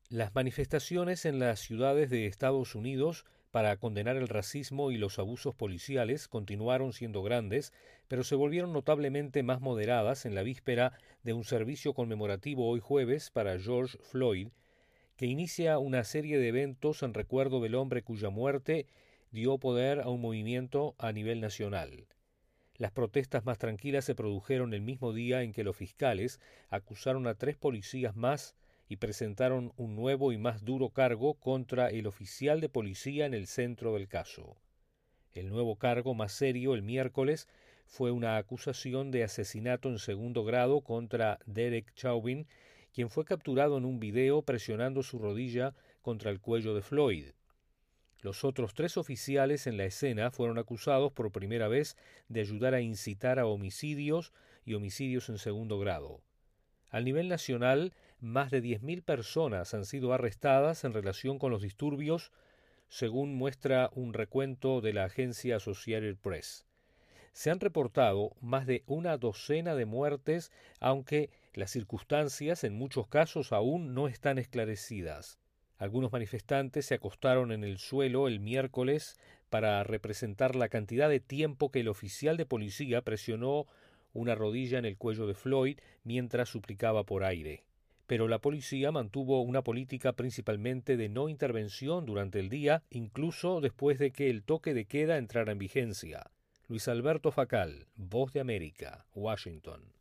Las manifestaciones en las ciudades de Estados Unidos para condenar el racismo y los abusos policiales continuaron siendo grandes, pero se volvieron notablemente más moderadas en la víspera de un servicio conmemorativo hoy jueves para George Floyd, que inicia una serie de eventos en recuerdo del hombre cuya muerte dio poder a un movimiento a nivel nacional. Las protestas más tranquilas se produjeron el mismo día en que los fiscales acusaron a 3 policías más y presentaron un nuevo y más duro cargo contra el oficial de policía en el centro del caso. El nuevo cargo más serio el miércoles fue una acusación de asesinato en segundo grado contra Derek Chauvin, quien fue capturado en un video presionando su rodilla contra el cuello de Floyd. Los otros 3 oficiales en la escena fueron acusados por primera vez de ayudar a incitar a homicidios y homicidios en segundo grado. Al nivel nacional, más de 10.000 personas han sido arrestadas en relación con los disturbios, según muestra un recuento de la agencia Associated Press. Se han reportado más de una docena de muertes, aunque las circunstancias en muchos casos aún no están esclarecidas. Algunos manifestantes se acostaron en el suelo el miércoles para representar la cantidad de tiempo que el oficial de policía presionó una rodilla en el cuello de Floyd mientras suplicaba por aire. Pero la policía mantuvo una política principalmente de no intervención durante el día, incluso después de que el toque de queda entrara en vigencia. Luis Alberto Facal, Voz de América, Washington.